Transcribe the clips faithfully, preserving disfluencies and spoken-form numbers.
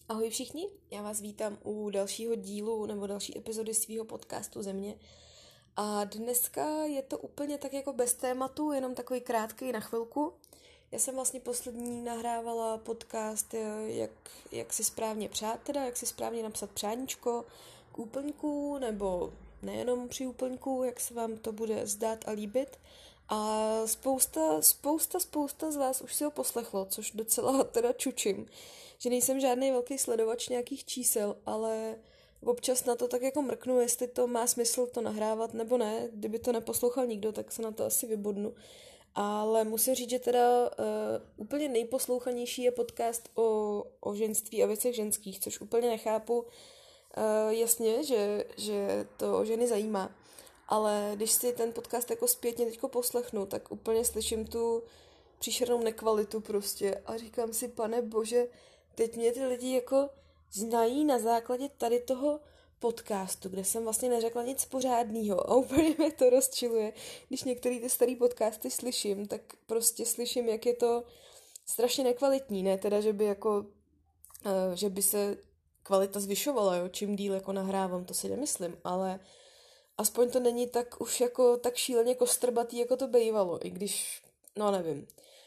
Ahoj všichni, já vás vítám u dalšího dílu nebo další epizody svého podcastu Země. A dneska je to úplně tak jako bez tématu, jenom takový krátký na chvilku. Já jsem vlastně poslední nahrávala podcast, jak, jak si správně přát, teda jak si správně napsat přáníčko k úplňku, nebo nejenom při úplňku, jak se vám to bude zdát a líbit. A spousta, spousta, spousta z vás už si ho poslechlo, což docela teda čučím, že nejsem žádný velký sledovač nějakých čísel, ale občas na to tak jako mrknu, jestli to má smysl to nahrávat nebo ne. Kdyby to neposlouchal nikdo, tak se na to asi vybodnu. Ale musím říct, že teda uh, úplně nejposlouchanější je podcast o, o ženství a věcech ženských, což úplně nechápu. Uh, jasně, že, že to ženy zajímá, ale když si ten podcast jako zpětně teďko poslechnu, tak úplně slyším tu příšernou nekvalitu prostě a říkám si, pane bože, teď mě ty lidi jako znají na základě tady toho podcastu, kde jsem vlastně neřekla nic pořádného a úplně mě to rozčiluje. Když některé ty staré podcasty slyším, tak prostě slyším, jak je to strašně nekvalitní, ne teda, že by jako, uh, že by se kvalita zvyšovala, jo, čím díl jako nahrávám, to si nemyslím, ale aspoň to není tak už jako tak šíleně kostrbatý, jako to bývalo, i když, no nevím.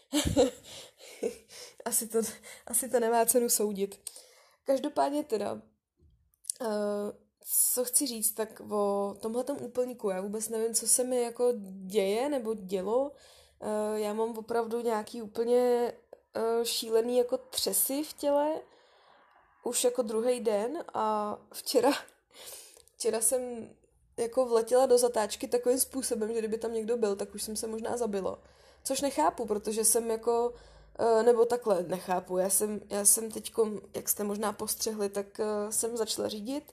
asi, to, asi to nemá cenu soudit. Každopádně teda, uh, co chci říct, tak o tomhletom úplníku, já vůbec nevím, co se mi jako děje nebo dělo. Uh, já mám opravdu nějaký úplně uh, šílený jako třesy v těle, už jako druhý den a včera, včera jsem jako vletěla do zatáčky takovým způsobem, že kdyby tam někdo byl, tak už jsem se možná zabila. Což nechápu, protože jsem jako, nebo takhle nechápu, já jsem, já jsem teďko, jak jste možná postřehli, tak jsem začala řídit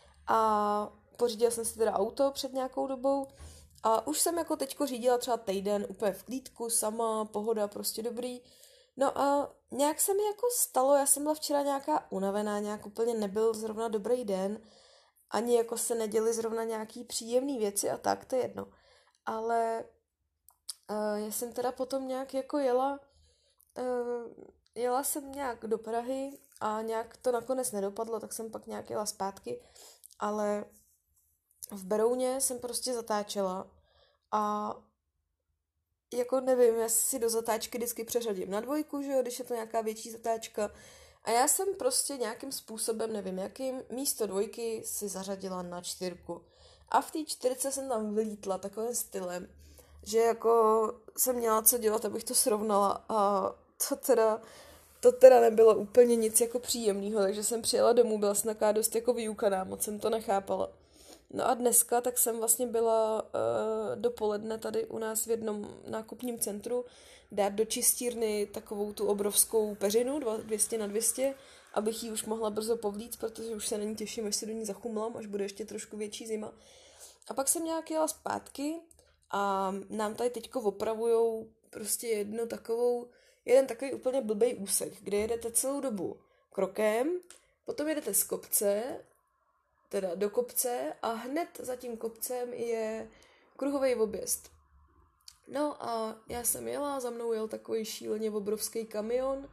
a pořídila jsem si teda auto před nějakou dobou a už jsem jako teďko řídila třeba týden úplně v klídku, sama, pohoda, prostě dobrý. No a nějak se mi jako stalo, já jsem byla včera nějaká unavená, nějak úplně nebyl zrovna dobrý den, ani jako se neděly zrovna nějaký příjemné věci a tak, to je jedno. Ale uh, já jsem teda potom nějak jako jela, uh, jela jsem nějak do Prahy a nějak to nakonec nedopadlo, tak jsem pak nějak jela zpátky, ale v Berouně jsem prostě zatáčela a jako nevím, já si do zatáčky vždycky přeřadím na dvojku, že jo, když je to nějaká větší zatáčka. A já jsem prostě nějakým způsobem, nevím jakým, místo dvojky si zařadila na čtyřku. A v té čtyřce jsem tam vylítla takovým stylem, že jako jsem měla co dělat, abych to srovnala a to teda, to teda nebylo úplně nic jako příjemného, takže jsem přijela domů, byla jsem taková dost jako vyukaná, moc jsem to nechápala. No a dneska tak jsem vlastně byla uh, dopoledne tady u nás v jednom nákupním centru dát do čistírny takovou tu obrovskou peřinu dvě stě na dvě stě, abych ji už mohla brzo povlíct, protože už se na ní těším, až se do ní zachumlám, až bude ještě trošku větší zima. A pak jsem nějak jela zpátky a nám tady teďko opravujou prostě jednu takovou, jeden takový úplně blbej úsek, kde jedete celou dobu krokem, potom jedete z kopce, teda do kopce a hned za tím kopcem je kruhový objezd. No a já jsem jela, za mnou jel takový šíleně obrovský kamion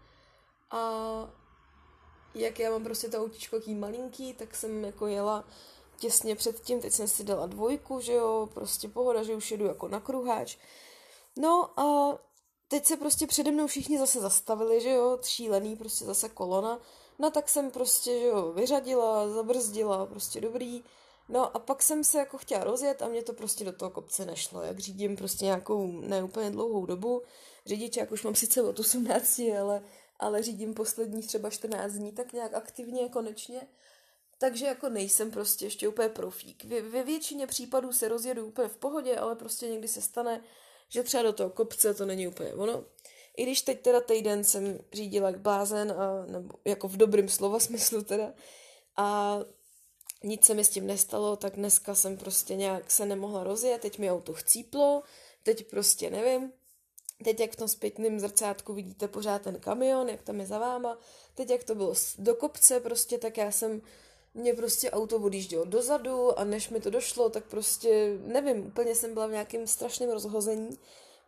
a jak já mám prostě to autíčko taký malinký, tak jsem jako jela těsně předtím, teď jsem si dala dvojku, že jo, prostě pohoda, že už jedu jako na kruháč. No a teď se prostě přede mnou všichni zase zastavili, že jo, šílený, prostě zase kolona. No tak jsem prostě, že jo, vyřadila, zabrzdila, prostě dobrý. No a pak jsem se jako chtěla rozjet a mě to prostě do toho kopce nešlo. Jak řídím prostě nějakou neúplně dlouhou dobu. Řidičák už mám sice od osmnácti, ale, ale řídím poslední třeba čtrnáct dní tak nějak aktivně, konečně. Takže jako nejsem prostě ještě úplně profík. Ve, ve většině případů se rozjedu úplně v pohodě, ale prostě někdy se stane, že třeba do toho kopce to není úplně ono. I když teď teda týden jsem řídila jak blázen, a, nebo jako v dobrým slova smyslu teda, a nic se mi s tím nestalo, tak dneska jsem prostě nějak se nemohla rozjet, teď mi auto chcíplo, teď prostě nevím, teď jak v tom zpětném zrcátku vidíte pořád ten kamion, jak tam je za váma, teď jak to bylo do kopce prostě, tak já jsem, mě prostě auto odjíždělo dozadu a než mi to došlo, tak prostě nevím, úplně jsem byla v nějakém strašném rozhození.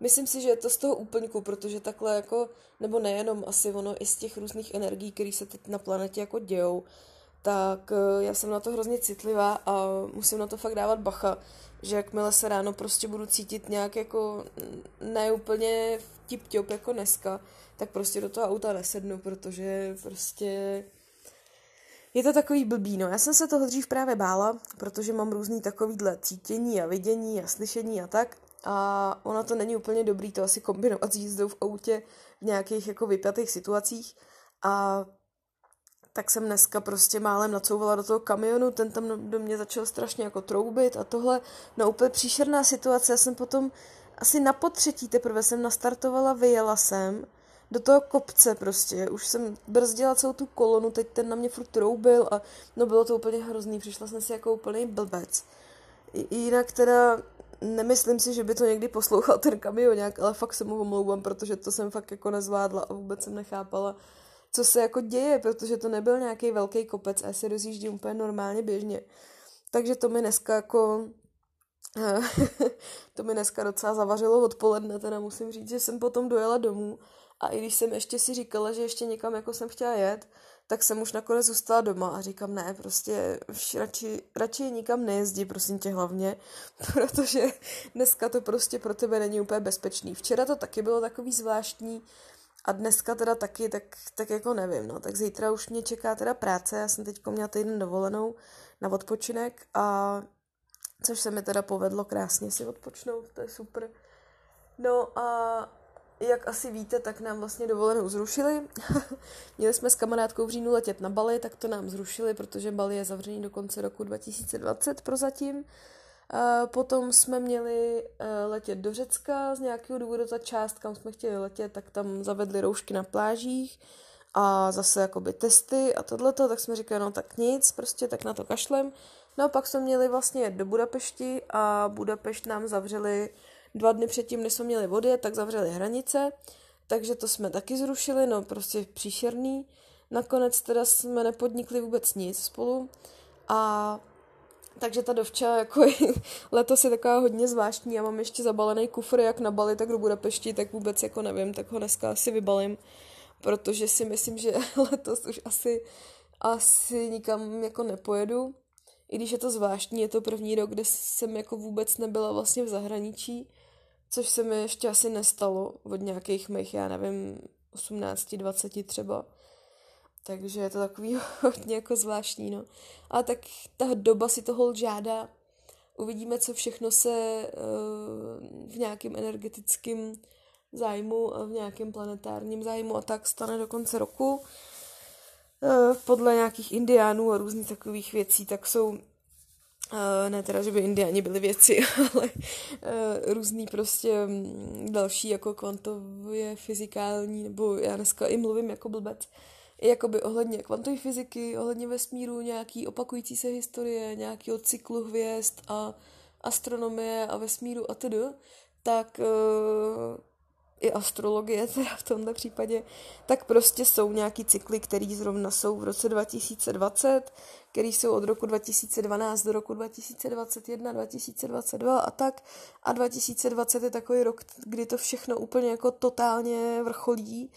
myslím si, že je to z toho úplňku, protože takhle jako, nebo nejenom asi ono, i z těch různých energií, které se teď na planetě jako dějou, tak eh, já jsem na to hrozně citlivá a musím na to fakt dávat bacha, že jakmile se ráno prostě budu cítit nějak jako neúplně vtip-těp jako dneska, tak prostě do toho auta nesednu, protože prostě je to takový blbý, no. Já jsem se toho dřív právě bála, protože mám různý takovýhle cítění a vidění a slyšení a tak. A ono to není úplně dobrý to asi kombinovat s jízdou v autě v nějakých jako vypjatých situacích. A tak jsem dneska prostě málem nacouvala do toho kamionu, ten tam do mě začal strašně jako troubit a tohle, no úplně příšerná situace. Já jsem potom asi na potřetí teprve jsem nastartovala, vyjela jsem do toho kopce prostě, už jsem brzdila celou tu kolonu, teď ten na mě furt troubil a no bylo to úplně hrozný, přišla jsem si jako úplný blbec. I, jinak teda nemyslím si, že by to někdy poslouchal ten kamionák, ale fakt se mu omlouvám, protože to jsem fakt jako nezvládla a vůbec jsem nechápala, co se jako děje, protože to nebyl nějaký velký kopec a já se rozjíždím úplně normálně běžně. Takže to mi dneska jako to mi dneska docela zavařilo odpoledne, teda musím říct, že jsem potom dojela domů a i když jsem ještě si říkala, že ještě někam jako jsem chtěla jet, tak jsem už nakonec zůstala doma a říkám, ne, prostě už radši, radši nikam nejezdí, prosím tě hlavně, protože dneska to prostě pro tebe není úplně bezpečný. Včera to taky bylo takový zvláštní a dneska teda taky, tak, tak jako nevím, no, tak zítra už mě čeká teda práce, já jsem teďko měla týden dovolenou na odpočinek a což se mi teda povedlo krásně si odpočnout, to je super. No a jak asi víte, tak nám vlastně dovolenou zrušili. Měli jsme s kamarádkou v říjnu letět na Bali, tak to nám zrušili, protože Bali je zavřený do konce roku dva tisíce dvacet prozatím. A potom jsme měli letět do Řecka, z nějakého důvodu ta část, kam jsme chtěli letět, tak tam zavedli roušky na plážích a zase jakoby testy a tohleto, tak jsme říkali, no tak nic, prostě tak na to kašlem. No a pak jsme měli vlastně jet do Budapešti a Budapešť nám zavřeli dva dny předtím, než jsme měli vody, tak zavřeli hranice, takže to jsme taky zrušili, no prostě příšerný. Nakonec teda jsme nepodnikli vůbec nic spolu a takže ta dovča jako je, letos je taková hodně zvláštní, já mám ještě zabalený kufr jak na Bali, tak do Budapešti, tak vůbec jako nevím, tak ho dneska asi vybalím, protože si myslím, že letos už asi, asi nikam jako nepojedu. I když je to zvláštní, je to první rok, kde jsem jako vůbec nebyla vlastně v zahraničí, což se mi ještě asi nestalo od nějakých mých, já nevím, osmnáct, dvacet třeba. Takže je to takový hodně jako zvláštní, no. Ale tak ta doba si toho žádá. Uvidíme, co všechno se uh, v nějakém energetickém zájmu a v nějakém planetárním zájmu a tak stane do konce roku. Uh, podle nějakých indiánů a různých takových věcí, tak jsou Uh, ne teda, že by indiáni byli věci, ale uh, různý prostě um, další jako kvantově fyzikální, nebo já dneska i mluvím jako blbec, i jakoby ohledně kvantové fyziky, ohledně vesmíru, nějaký opakující se historie, nějakého cyklu hvězd a astronomie a vesmíru a tedy, tak uh, i astrologie teda v tomto případě, tak prostě jsou nějaký cykly, který zrovna jsou v roce dva tisíce dvacet, který jsou od roku dva tisíce dvanáct do roku dva tisíce dvacet jedna, dva tisíce dvacet dva a tak. A dva tisíce dvacet je takový rok, kdy to všechno úplně jako totálně vrcholí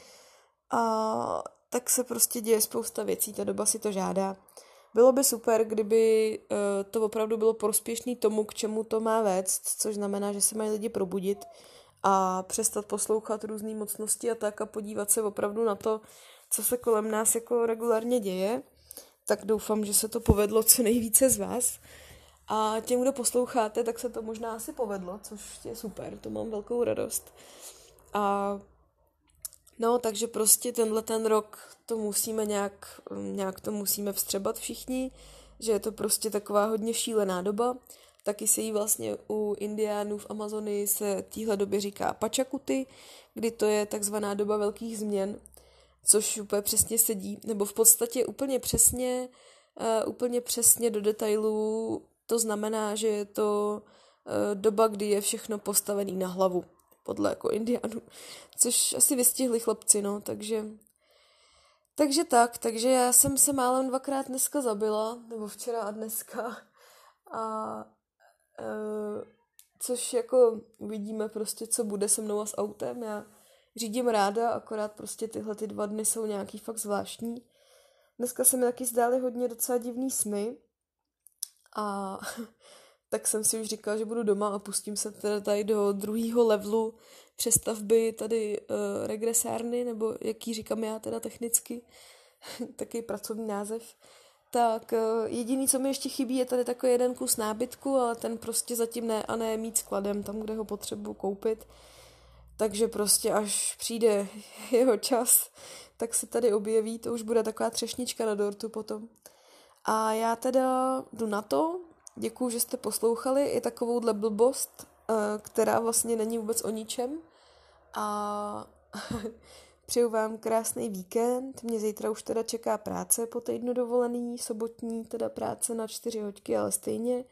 a tak se prostě děje spousta věcí, ta doba si to žádá. Bylo by super, kdyby uh, to opravdu bylo prospěšný tomu, k čemu to má vést, což znamená, že se mají lidi probudit a přestat poslouchat různé mocnosti a tak a podívat se opravdu na to, co se kolem nás jako regulárně děje. Tak doufám, že se to povedlo co nejvíce z vás. A těm, kdo posloucháte, tak se to možná asi povedlo, což je super, to mám velkou radost. A no, takže prostě tenhle ten rok to musíme nějak, nějak to musíme vstřebat všichni, že je to prostě taková hodně šílená doba. Taky se jí vlastně u indiánů v Amazonii se téhle době říká Pachacuti, kdy to je takzvaná doba velkých změn, což úplně přesně sedí, nebo v podstatě úplně přesně, uh, úplně přesně do detailů to znamená, že je to uh, doba, kdy je všechno postavené na hlavu, podle jako indiánů, což asi vystihli chlapci, no, takže takže tak, takže já jsem se málem dvakrát dneska zabila, nebo včera a dneska a Uh, což jako uvidíme prostě, co bude se mnou a s autem. Já řídím ráda, akorát prostě tyhle ty dva dny jsou nějaký fakt zvláštní. Dneska se mi taky zdály hodně docela divný sny a tak jsem si už říkala, že budu doma a pustím se teda tady do druhého levelu přestavby tady uh, regresárny, nebo jaký říkám já teda technicky, taky pracovní název. Tak uh, jediný, co mi ještě chybí, je tady takový jeden kus nábytku, ale ten prostě zatím ne a ne mít skladem tam, kde ho potřebuji koupit. Takže prostě až přijde jeho čas, tak se tady objeví, to už bude taková třešnička na dortu potom. A já teda jdu na to, děkuju, že jste poslouchali i takovouhle blbost, která vlastně není vůbec o ničem. A přeju vám krásný víkend, mě zítra už teda čeká práce po týdnu dovolený, sobotní teda práce na čtyři hoďky, ale stejně.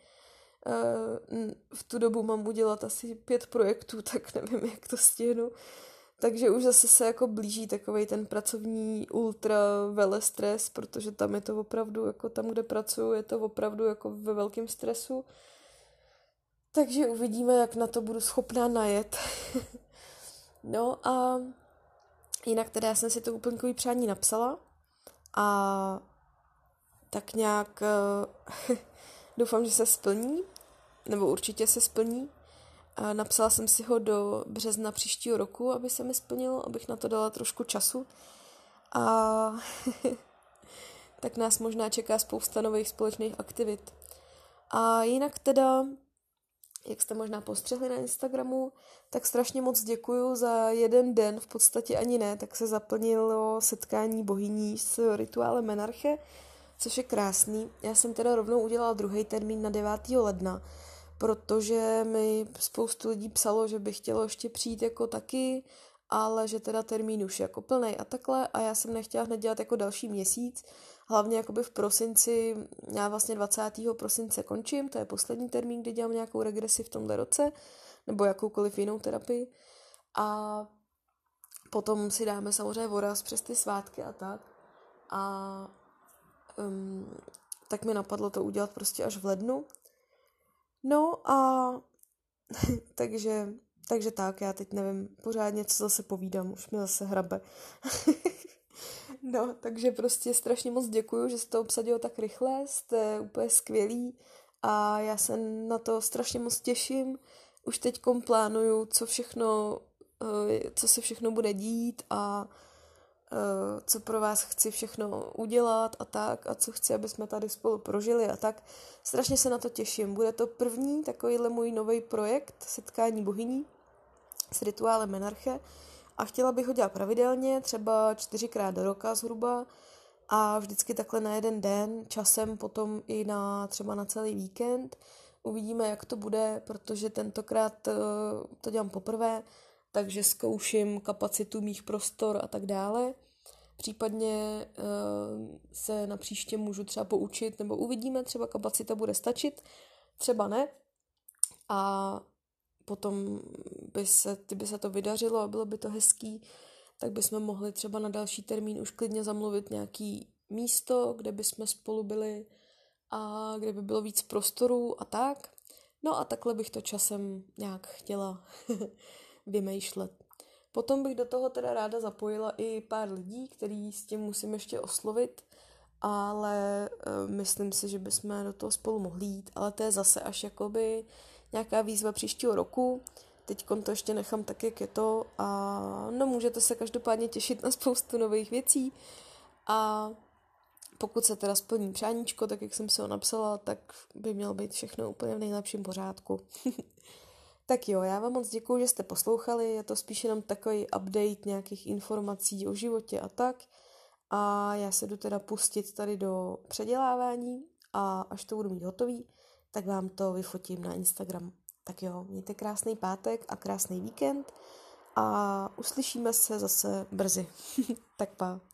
V tu dobu mám udělat asi pět projektů, tak nevím, jak to stihnu. Takže už zase se jako blíží takovej ten pracovní ultra vele stres, protože tam je to opravdu, jako tam, kde pracuju, je to opravdu jako ve velkém stresu. Takže uvidíme, jak na to budu schopná najet. No a jinak teda já jsem si to úplňkový přání napsala a tak nějak doufám, že se splní, nebo určitě se splní. A napsala jsem si ho do března příštího roku, aby se mi splnilo, abych na to dala trošku času. A tak nás možná čeká spousta nových společných aktivit. A jinak teda, jak jste možná postřehli na Instagramu, tak strašně moc děkuju za jeden den, v podstatě ani ne, tak se zaplnilo setkání bohyní s rituálem Menarche, což je krásný. Já jsem teda rovnou udělala druhý termín na devátého ledna, protože mi spoustu lidí psalo, že by chtělo ještě přijít jako taky, ale že teda termín už je jako plnej a takhle a já jsem nechtěla hned dělat jako další měsíc, hlavně jakoby v prosinci, já vlastně dvacátého prosince končím, to je poslední termín, kdy dělám nějakou regresi v tomhle roce, nebo jakoukoliv jinou terapii a potom si dáme samozřejmě voraz přes ty svátky a tak a um, tak mi napadlo to udělat prostě až v lednu. No a takže, takže tak, já teď nevím pořádně, co zase povídám, už mi zase hrabe. No, takže prostě strašně moc děkuju, že jste to obsadilo tak rychle, jste úplně skvělí a já se na to strašně moc těším. Už teďkom plánuju, co všechno, co se všechno bude dít a co pro vás chci všechno udělat a tak a co chci, aby jsme tady spolu prožili a tak. Strašně se na to těším. Bude to první takovýhle můj nový projekt Setkání bohyní s rituálem Menarche a chtěla bych ho dělat pravidelně, třeba čtyřikrát do roka zhruba a vždycky takhle na jeden den, časem potom i na třeba na celý víkend. Uvidíme, jak to bude, protože tentokrát to dělám poprvé, takže zkouším kapacitu mých prostor a tak dále. Případně uh, se na příště můžu třeba poučit, nebo uvidíme, třeba kapacita bude stačit, třeba ne. A potom by se, by se to vydařilo a bylo by to hezký, tak bychom mohli třeba na další termín už klidně zamluvit nějaký místo, kde bychom spolu byli a kde by bylo víc prostoru a tak. No a takhle bych to časem nějak chtěla vymýšlet. Potom bych do toho teda ráda zapojila i pár lidí, který s tím musím ještě oslovit, ale uh, myslím si, že bychom do toho spolu mohli jít, ale to je zase až jakoby nějaká výzva příštího roku. Teďkon to ještě nechám tak, jak je to a no můžete se každopádně těšit na spoustu nových věcí a pokud se teda splní přáníčko, tak jak jsem si ho napsala, tak by mělo být všechno úplně v nejlepším pořádku. Tak jo, já vám moc děkuju, že jste poslouchali, je to spíš jenom takový update nějakých informací o životě a tak. A já se jdu teda pustit tady do předělávání a až to budu mít hotový, tak vám to vyfotím na Instagram. Tak jo, mějte krásný pátek a krásný víkend a uslyšíme se zase brzy. Tak pa.